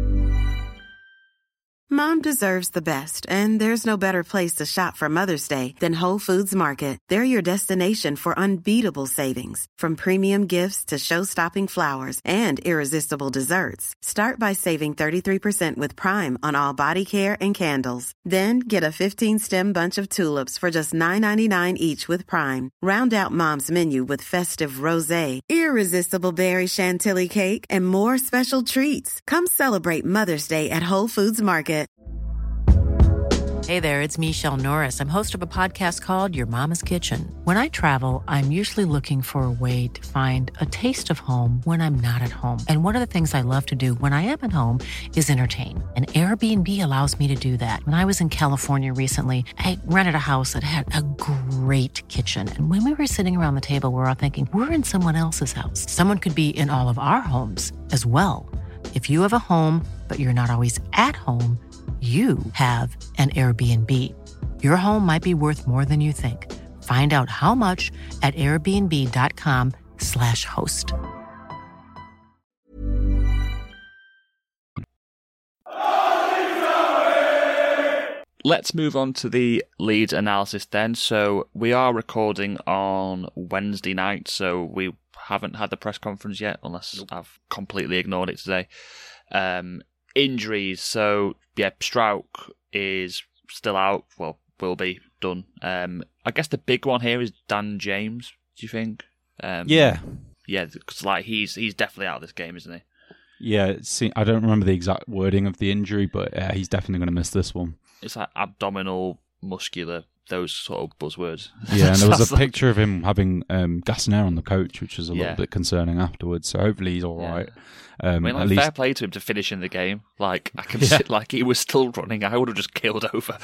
Mom deserves the best, and there's no better place to shop for Mother's Day than Whole Foods Market. They're your destination for unbeatable savings, from premium gifts to show-stopping flowers and irresistible desserts. Start by saving thirty-three percent with Prime on all body care and candles. Then get a fifteen-stem bunch of tulips for just nine ninety-nine each with Prime. Round out Mom's menu with festive rosé, irresistible berry chantilly cake, and more special treats. Come celebrate Mother's Day at Whole Foods Market.
Hey there, it's Michelle Norris. I'm host of a podcast called Your Mama's Kitchen. When I travel, I'm usually looking for a way to find a taste of home when I'm not at home. And one of the things I love to do when I am at home is entertain. And Airbnb allows me to do that. When I was in California recently, I rented a house that had a great kitchen. And when we were sitting around the table, we were all thinking, we're in someone else's house. Someone could be in all of our homes as well. If you have a home, but you're not always at home, you have an Airbnb. Your home might be worth more than you think. Find out how much at airbnb.com slash host.
Let's move on to the Leeds analysis then. So we are recording on Wednesday night, so we haven't had the press conference yet, unless I've completely ignored it today. Um, injuries, so yeah, Strauch is still out, well, will be done. Um, I guess the big one here is Dan James, do you think? Um,
Yeah.
Yeah, because like, he's, he's definitely out of this game, isn't he?
Yeah, see, I don't remember the exact wording of the injury, but uh, he's definitely going to miss this one.
It's like abdominal, muscular, those sort of buzzwords.
Yeah, and there was a picture of him having um, gas and air on the coach, which was a
Yeah.
little bit concerning afterwards. So hopefully he's all
Yeah.
right. Um,
I mean, like,
at least,
fair play to him to finish in the game. Like, I can
Yeah.
sit, like, he was still running. I would have just killed over.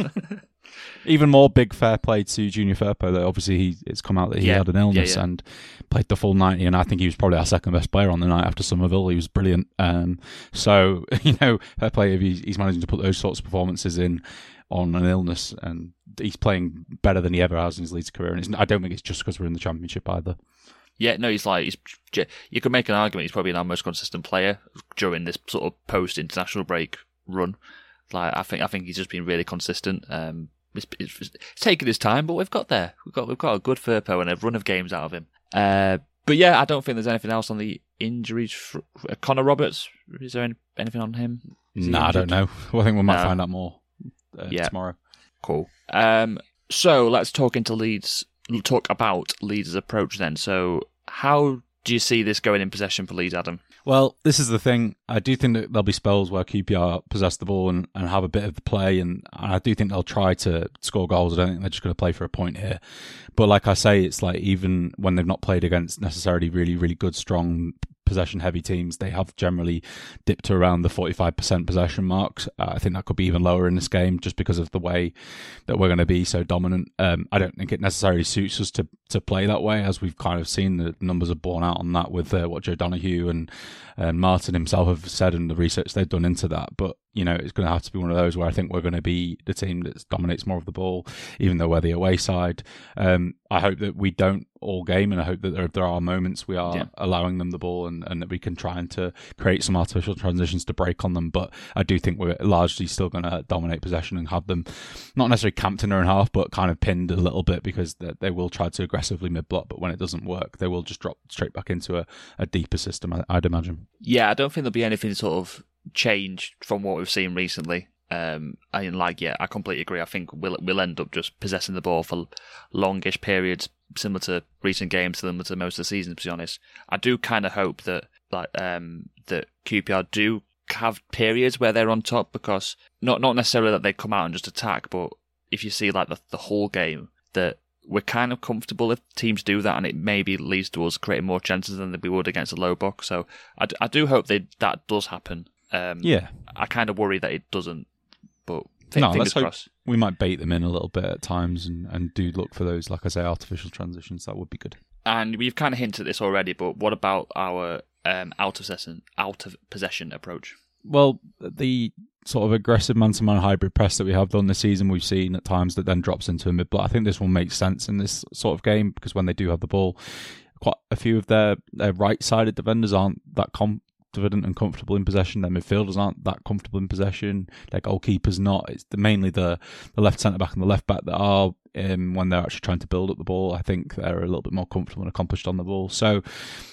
even more big fair play to Junior Firpo. That obviously he, it's come out that he
Yeah.
had an illness
Yeah, yeah.
and played the full ninety. And I think he was probably our second best player on the night after Somerville. He was brilliant. Um, so you know, fair play if he's, he's managing to put those sorts of performances in on an illness, and he's playing better than he ever has in his Leeds career. And it's, I don't think it's just because we're in the Championship either.
Yeah, no, he's like, he's, you could make an argument he's probably our most consistent player during this sort of post-international break run. Like, I think I think he's just been really consistent. Um, it's, it's, it's taken his time, but we've got there. We've got we've got a good Firpo and a run of games out of him. Uh, but yeah, I don't think there's anything else on the injuries. For, uh, Connor Roberts, is there any, anything on him? Is he
No, I don't
injured?
know. Well, I think we might
No.
find out more uh,
Yeah.
tomorrow.
Cool. Um, so let's talk into Leeds. Talk about Leeds' approach then. So how do you see this going in possession for Leeds, Adam?
Well, this is the thing. I do think that there'll be spells where Q P R possess the ball and, and have a bit of the play, and I do think they'll try to score goals. I don't think they're just going to play for a point here. But like I say, it's like even when they've not played against necessarily really, really good, strong, possession-heavy teams, they have generally dipped to around the forty-five percent possession marks. Uh, I think that could be even lower in this game just because of the way that we're going to be so dominant. Um, I don't think it necessarily suits us to, to play that way, as we've kind of seen. The numbers have borne out on that with uh, what Joe Donahue and, and Martin himself have said and the research they've done into that. But, you know, it's going to have to be one of those where I think we're going to be the team that dominates more of the ball, even though we're the away side. Um, I hope that we don't all game, and I hope that there, there are moments we are
Yeah.
allowing them the ball and, and that we can try and to create some artificial transitions to break on them. But I do think we're largely still going to dominate possession and have them not necessarily camped in their own half, but kind of pinned a little bit, because they, they will try to aggressively mid-block, but when it doesn't work, they will just drop straight back into a, a deeper system, I, I'd imagine.
Yeah, I don't think there'll be anything sort of changed from what we've seen recently. Um, I mean, like, yeah, I completely agree. I think we'll we'll end up just possessing the ball for longish periods, similar to recent games, similar to most of the season. To be honest, I do kind of hope that like um that Q P R do have periods where they're on top, because not not necessarily that they come out and just attack, but if you see like the the whole game, that we're kind of comfortable if teams do that, and it maybe leads to us creating more chances than we would against a low block. So I, I do hope they, that does happen. Um,
Yeah.
I kind of worry that it doesn't, but th-
No,
fingers
let's hope
crossed.
we might bait them in a little bit at times and, and do look for those, like I say, artificial transitions. That would be good.
And we've kind of hinted at this already, but what about our um, out of possession, out of possession approach?
Well, the sort of aggressive man-to-man hybrid press that we have done this season, we've seen at times that then drops into a mid-block. I think this one makes sense in this sort of game, because when they do have the ball, quite a few of their, their right-sided defenders aren't that confident and comfortable in possession. Their midfielders aren't that comfortable in possession. Their goalkeepers not. It's the, mainly the, the left centre-back and the left-back that are, um, when they're actually trying to build up the ball, I think they're a little bit more comfortable and accomplished on the ball. So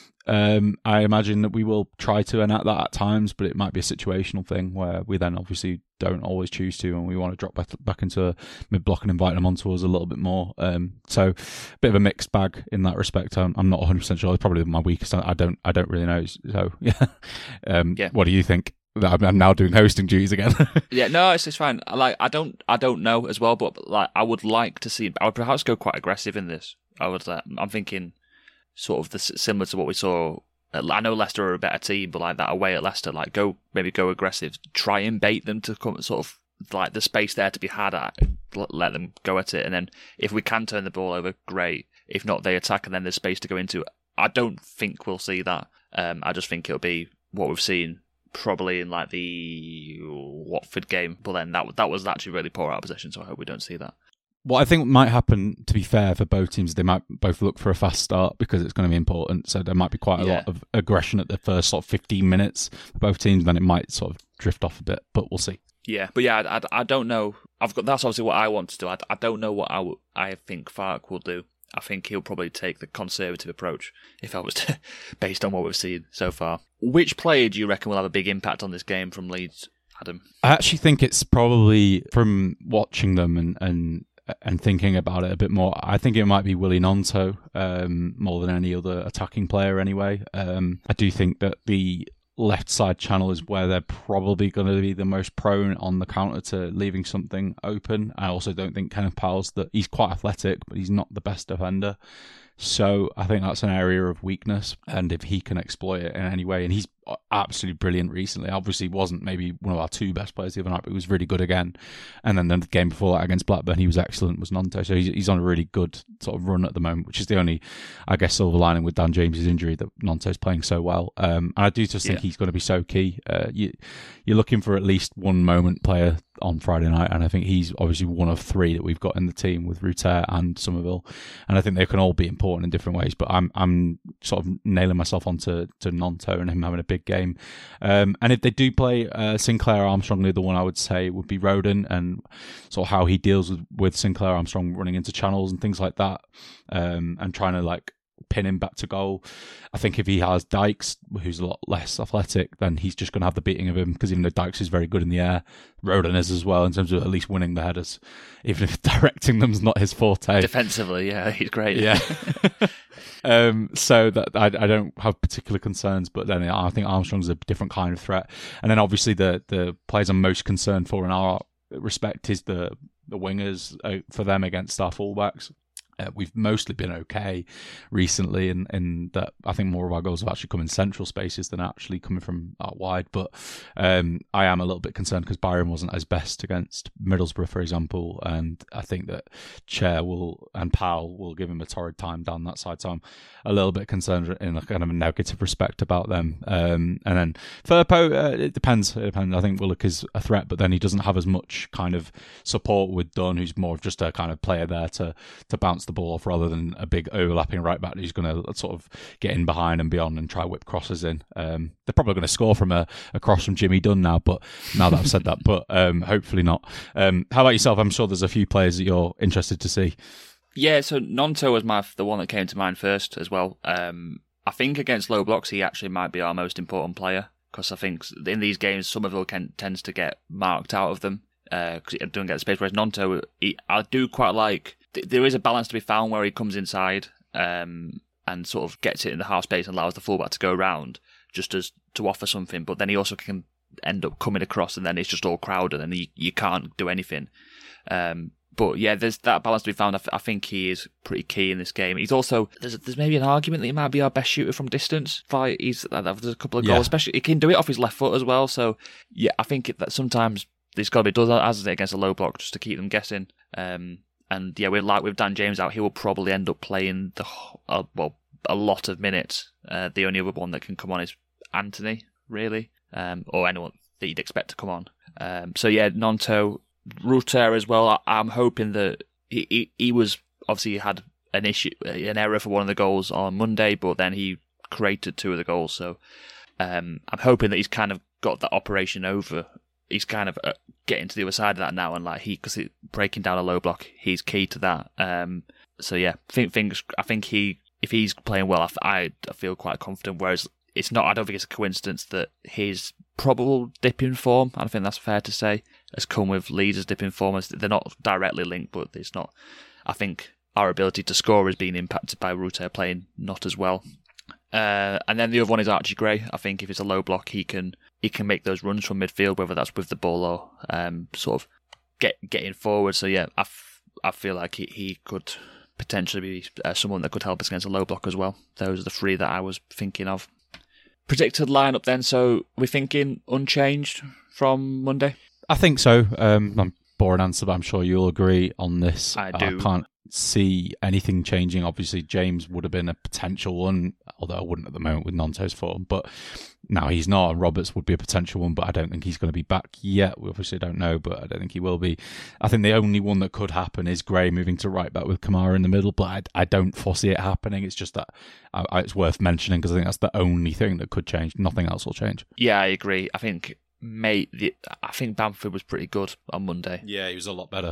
Um, I imagine that we will try to enact that at times, but it might be a situational thing where we then obviously don't always choose to, and we want to drop back, back into mid-block and invite them onto us a little bit more. Um, so a bit of a mixed bag in that respect. I'm, I'm not one hundred percent sure. It's probably my weakest. I don't I don't really know. So yeah. um,
Yeah.
What do you think? I'm now doing hosting duties again.
Yeah, no, it's, it's fine. Like, I don't, I don't know as well, but like, I would like to see. I would perhaps go quite aggressive in this. I would. Uh, I'm thinking sort of the, similar to what we saw. At, I know Leicester are a better team, but like that away at Leicester, like go maybe go aggressive, try and bait them to come sort of like the space there to be had at. Let them go at it, and then if we can turn the ball over, great. If not, they attack, and then there's space to go into. I don't think we'll see that. Um, I just think it'll be what we've seen probably in like the Watford game, but then that that was actually really poor out of possession, so I hope we don't see that.
What I think might happen, to be fair, for both teams, they might both look for a fast start because it's going to be important. So there might be quite a yeah. lot of aggression at the first sort of fifteen minutes for both teams. Then it might sort of drift off a bit, but we'll see.
Yeah, but yeah, I, I, I don't know. I've got that's obviously what I want to do. I, I don't know what I, w- I think Farke will do. I think he'll probably take the conservative approach if I was to, based on what we've seen so far. Which player do you reckon will have a big impact on this game from Leeds, Adam?
I actually think it's probably from watching them and and, and thinking about it a bit more. I think it might be Willy Gnonto um, more than any other attacking player anyway. Um, I do think that the left side channel is where they're probably going to be the most prone on the counter to leaving something open. I also don't think Kenneth Powell's that he's quite athletic, but he's not the best defender. So I think that's an area of weakness, and if he can exploit it in any way, and he's absolutely brilliant recently. Obviously wasn't maybe one of our two best players the other night, but he was really good again. And then the game before that against Blackburn, he was excellent, was Gnonto. So he's, he's on a really good sort of run at the moment, which is the only, I guess, silver lining with Dan James's injury, that Gnonto's playing so well. Um, and I do just think yeah. he's going to be so key. Uh, you, you're looking for at least one moment player on Friday night, and I think he's obviously one of three that we've got in the team with Rutter and Somerville, and I think they can all be important in different ways, but I'm I'm sort of nailing myself onto to Gnonto and him having a big game. Um, and if they do play uh, Sinclair Armstrong, the other one I would say would be Rodon, and sort of how he deals with, with Sinclair Armstrong running into channels and things like that, um, and trying to like pin him back to goal. I think if he has Dykes, who's a lot less athletic, then he's just going to have the beating of him, because even though Dykes is very good in the air, Rodon is as well in terms of at least winning the headers, even if directing them's not his forte.
Defensively, yeah, he's great.
Yeah. um, so that I, I don't have particular concerns, but then I think Armstrong's a different kind of threat. And then obviously the the players I'm most concerned for in our respect is the the wingers uh, for them against our fullbacks. Uh, we've mostly been okay recently, in, in that I think more of our goals have actually come in central spaces than actually coming from out wide. But um, I am a little bit concerned because Byron wasn't as best against Middlesbrough, for example, and I think that Chair will and Powell will give him a torrid time down that side. So I'm a little bit concerned in a kind of a negative respect about them. Um, and then Firpo, uh, it depends. It depends. I think Willock is a threat, but then he doesn't have as much kind of support with Dunn, who's more of just a kind of player there to to bounce the ball off rather than a big overlapping right back who's going to sort of get in behind and beyond and try whip crosses in. Um, they're probably going to score from a, a cross from Jimmy Dunn now, but now that I've said that, but um, hopefully not. Um, how about yourself? I'm sure there's a few players that you're interested to see.
Yeah, so Gnonto was my the one that came to mind first as well. Um, I think against low blocks he actually might be our most important player, because I think in these games Somerville can, tends to get marked out of them because uh, it doesn't get the space. Whereas Gnonto, he, I do quite like. There is a balance to be found where he comes inside um, and sort of gets it in the half space and allows the fullback to go round just as to offer something. But then he also can end up coming across, and then it's just all crowded, and you, you can't do anything. Um, but yeah, there's that balance to be found. I, th- I think he is pretty key in this game. He's also there's there's maybe an argument that he might be our best shooter from distance. Like he's there's a couple of goals, yeah. Especially he can do it off his left foot as well. So yeah, I think it, that sometimes it's got to be done as it against a low block just to keep them guessing. Um, And yeah, we're like with Dan James out, he will probably end up playing the uh, well a lot of minutes. Uh, the only other one that can come on is Anthony, really, um, or anyone that you'd expect to come on. Um, so yeah, Gnonto, Rutter as well. I, I'm hoping that he, he he was obviously he had an issue, an error for one of the goals on Monday, but then he created two of the goals. So um, I'm hoping that he's kind of got that operation over. He's kind of uh, getting to the other side of that now, and like he, because breaking down a low block, he's key to that. Um, so yeah, think things. I think he, if he's playing well, I, I feel quite confident. Whereas it's not. I don't think it's a coincidence that his probable dip in form, I think that's fair to say, has come with Leeds' dip in form. They're not directly linked, but it's not. I think our ability to score has been impacted by Rutter playing not as well. Uh, and then the other one is Archie Gray. I think if it's a low block, he can he can make those runs from midfield, whether that's with the ball or um, sort of get getting forward. So yeah, I, f- I feel like he, he could potentially be uh, someone that could help us against a low block as well. Those are the three that I was thinking of. Predicted lineup then. So we're thinking unchanged from Monday.
I think so. Um, I'm boring answer, but I'm sure you'll agree on this.
I do.
I can't see anything changing. Obviously, James would have been a potential one, although I wouldn't at the moment with Nanto's form. But now he's not, and Roberts would be a potential one, but I don't think he's going to be back yet. We obviously don't know, but I don't think he will be. I think the only one that could happen is Gray moving to right back with Kamara in the middle, but I, I don't foresee it happening. It's just that I, I, it's worth mentioning because I think that's the only thing that could change. Nothing else will change.
Yeah, I agree. I think Mate, the, I think Bamford was pretty good on Monday.
Yeah, he was a lot better.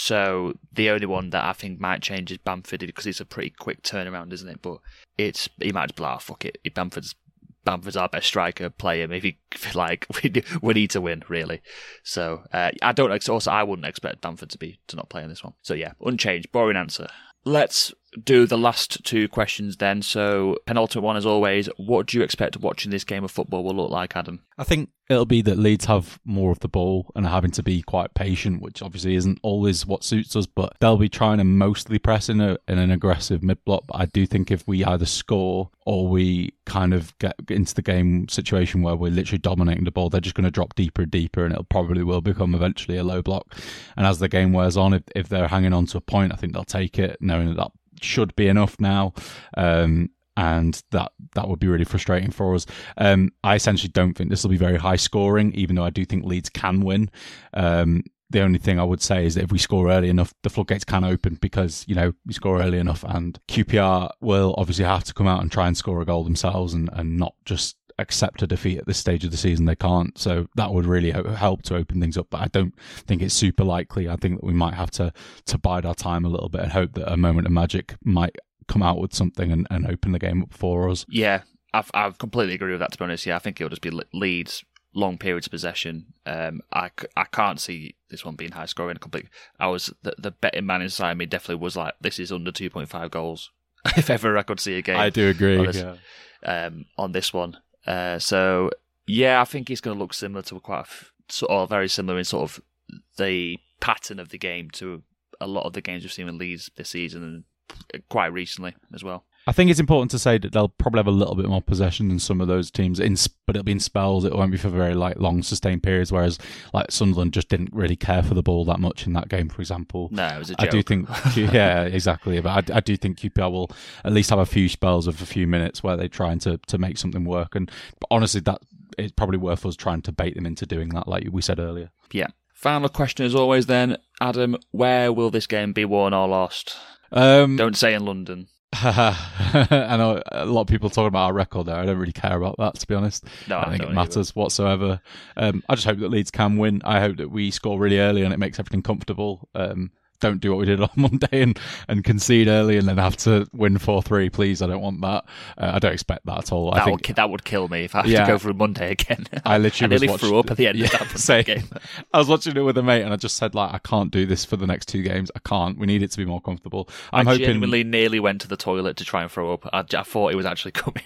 So the only one that I think might change is Bamford because it's a pretty quick turnaround, isn't it? But it's he might just be like, oh, fuck it. Bamford's Bamford's our best striker. Play him if he like we do, we need to win really. So uh, I don't also I wouldn't expect Bamford to be to not play in this one. So yeah, unchanged. Boring answer. Let's do the last two questions then. So penultimate one as always. What do you expect watching this game of football will look like, Adam?
I think it'll be that Leeds have more of the ball and are having to be quite patient, which obviously isn't always what suits us, but they'll be trying to mostly press in, a, in an aggressive mid-block. But I do think if we either score or we kind of get into the game situation where we're literally dominating the ball, they're just going to drop deeper and deeper, and it'll probably will become eventually a low block. And as the game wears on, if, if they're hanging on to a point, I think they'll take it, knowing that that should be enough now. Um, and that that would be really frustrating for us. Um, I essentially don't think this will be very high scoring, even though I do think Leeds can win. Um, the only thing I would say is that if we score early enough, the floodgates can open because, you know, we score early enough and Q P R will obviously have to come out and try and score a goal themselves and, and not just accept a defeat at this stage of the season. They can't. So that would really help to open things up. But I don't think it's super likely. I think that we might have to, to bide our time a little bit and hope that a moment of magic might come out with something and, and open the game up for us.
Yeah, I've, I've completely agree with that, to be honest. Yeah, I think it'll just be Leeds, long periods of possession. Um, I, I can't see this one being high scoring. Complete. I was the, the betting man inside me definitely was like, this is under two point five goals. If ever I could see a game.
I do agree.
On this,
yeah.
um, on this one. Uh, so, yeah, I think it's going to look similar to quite a, sort of very similar in sort of the pattern of the game to a lot of the games we've seen with Leeds this season and quite recently as well.
I think it's important to say that they'll probably have a little bit more possession than some of those teams, in, but it'll be in spells. It won't be for very like long, sustained periods. Whereas like Sunderland just didn't really care for the ball that much in that game, for example.
No, it was a joke.
I do think, yeah, exactly. But I, I do think Q P R will at least have a few spells of a few minutes where they're trying to to make something work. And but honestly, that it's probably worth us trying to bait them into doing that, like we said earlier.
Yeah. Final question as always, then, Adam. Where will this game be won or lost?
Um,
Don't say in London.
I know a lot of people talking about our record there. I don't really care about that, to be honest.
No,
I don't
I
think
don't
it matters
either.
whatsoever. Um, I just hope that Leeds can win. I hope that we score really early and it makes everything comfortable. Um, don't do what we did on Monday and, and concede early and then have to win four three, please. I don't want that. Uh, I don't expect that at all.
That,
I think,
would, that would kill me if I have
Yeah.
to go through Monday again.
I literally
I nearly
was watching,
threw up at the end
yeah,
of that Monday
same.
game.
I was watching it with a mate and I just said, like, I can't do this for the next two games. I can't. We need it to be more comfortable. I'm
I
hoping.
genuinely nearly went to the toilet to try and throw up. I, I thought it was actually coming.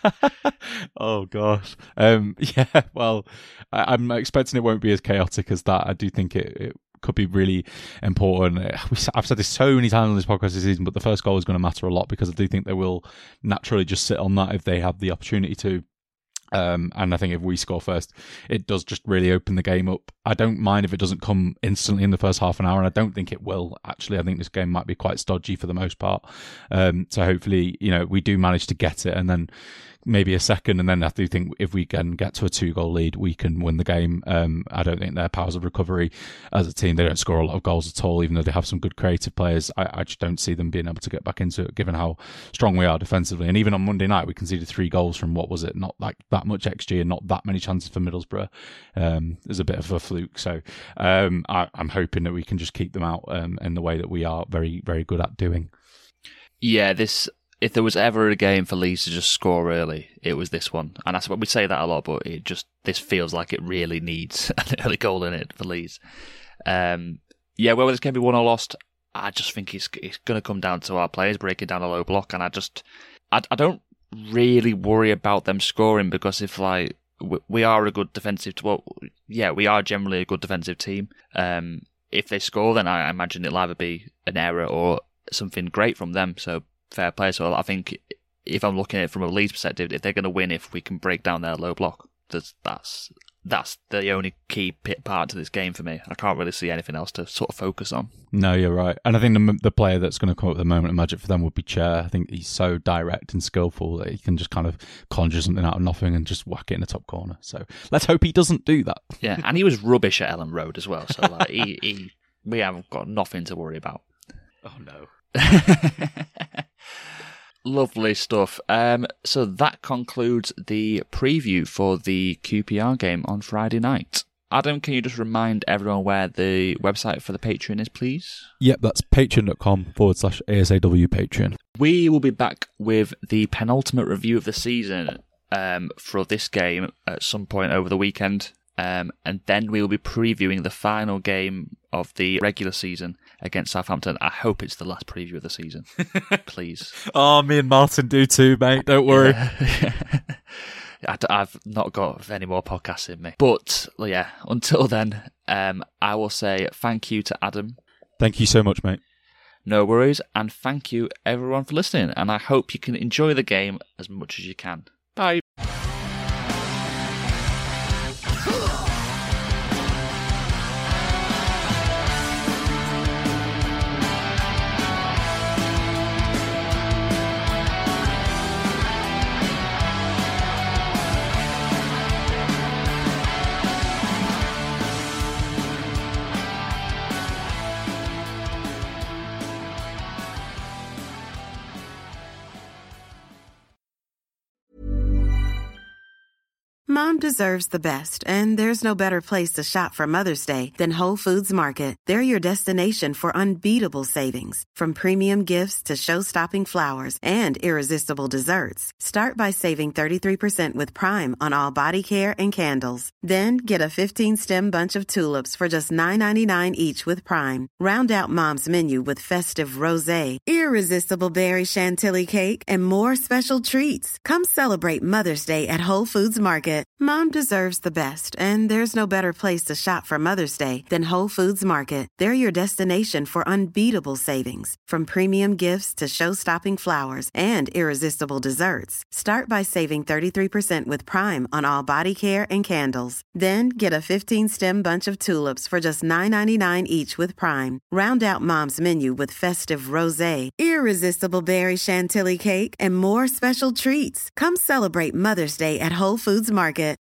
Oh gosh. Um, yeah. Well, I, I'm expecting it won't be as chaotic as that. I do think it, it could be really important. I've said this so many times on this podcast this season, but the first goal is going to matter a lot because I do think they will naturally just sit on that if they have the opportunity to. Um, and I think if we score first, it does just really open the game up. I don't mind if it doesn't come instantly in the first half an hour, and I don't think it will, actually. I think this game might be quite stodgy for the most part. Um, so hopefully, you know, we do manage to get it and then maybe a second, and then I do think if we can get to a two-goal lead, we can win the game. Um, I don't think their powers of recovery as a team, they don't score a lot of goals at all, even though they have some good creative players. I, I just don't see them being able to get back into it, given how strong we are defensively. And even on Monday night, we conceded three goals from, what was it, not like that much X G and not that many chances for Middlesbrough. Um, there's a bit of a fluke. So um, I, I'm hoping that we can just keep them out um, in the way that we are very, very good at doing.
Yeah, this... If there was ever a game for Leeds to just score early, it was this one. And that's what we say that a lot, but it just this feels like it really needs an early goal in it for Leeds. Um, yeah, whether this game be won or lost, I just think it's it's going to come down to our players breaking down a low block, and I just I, I don't really worry about them scoring, because if like we are a good defensive, well, yeah, we are generally a good defensive team. Um, if they score, then I imagine it'll either be an error or something great from them. So fair play. So I think if I'm looking at it from a Leeds perspective, if they're going to win, if we can break down their low block, that's that's that's the only key part to this game for me. I can't really see anything else to sort of focus on.
No, you're right. And I think the, the player that's going to come up with the moment of magic for them would be Chair. I think he's so direct and skillful that he can just kind of conjure something out of nothing and just whack it in the top corner. So let's hope he doesn't do that.
Yeah, and he was rubbish at Ellen Road as well. So like, he, he, we haven't got nothing to worry about.
Oh, no.
Lovely stuff. Um, so that concludes the preview for the Q P R game on Friday night. Adam, can you just remind everyone where the website for the Patreon is, please?
Yep, that's patreon.com forward slash ASAW Patreon.
We will be back with the penultimate review of the season um, for this game at some point over the weekend. Um, and then we will be previewing the final game of the regular season against Southampton. I hope it's the last preview of the season. Please.
Oh, me and Martin do too, mate. Don't worry.
Yeah. I've not got any more podcasts in me. But, yeah, until then, um, I will say thank you to Adam.
Thank you so much, mate.
No worries. And thank you, everyone, for listening. And I hope you can enjoy the game as much as you can. Bye.
Mom deserves the best, and there's no better place to shop for Mother's Day than Whole Foods Market. They're your destination for unbeatable savings, from premium gifts to show-stopping flowers and irresistible desserts. Start by saving thirty-three percent with Prime on all body care and candles. Then get a fifteen-stem bunch of tulips for just nine ninety-nine each with Prime. Round out Mom's menu with festive rosé, irresistible berry chantilly cake, and more special treats. Come celebrate Mother's Day at Whole Foods Market. Mom deserves the best, and there's no better place to shop for Mother's Day than Whole Foods Market. They're your destination for unbeatable savings, from premium gifts to show-stopping flowers and irresistible desserts. Start by saving thirty-three percent with Prime on all body care and candles. Then get a fifteen-stem bunch of tulips for just nine ninety-nine each with Prime. Round out Mom's menu with festive rosé, irresistible berry chantilly cake, and more special treats. Come celebrate Mother's Day at Whole Foods Market.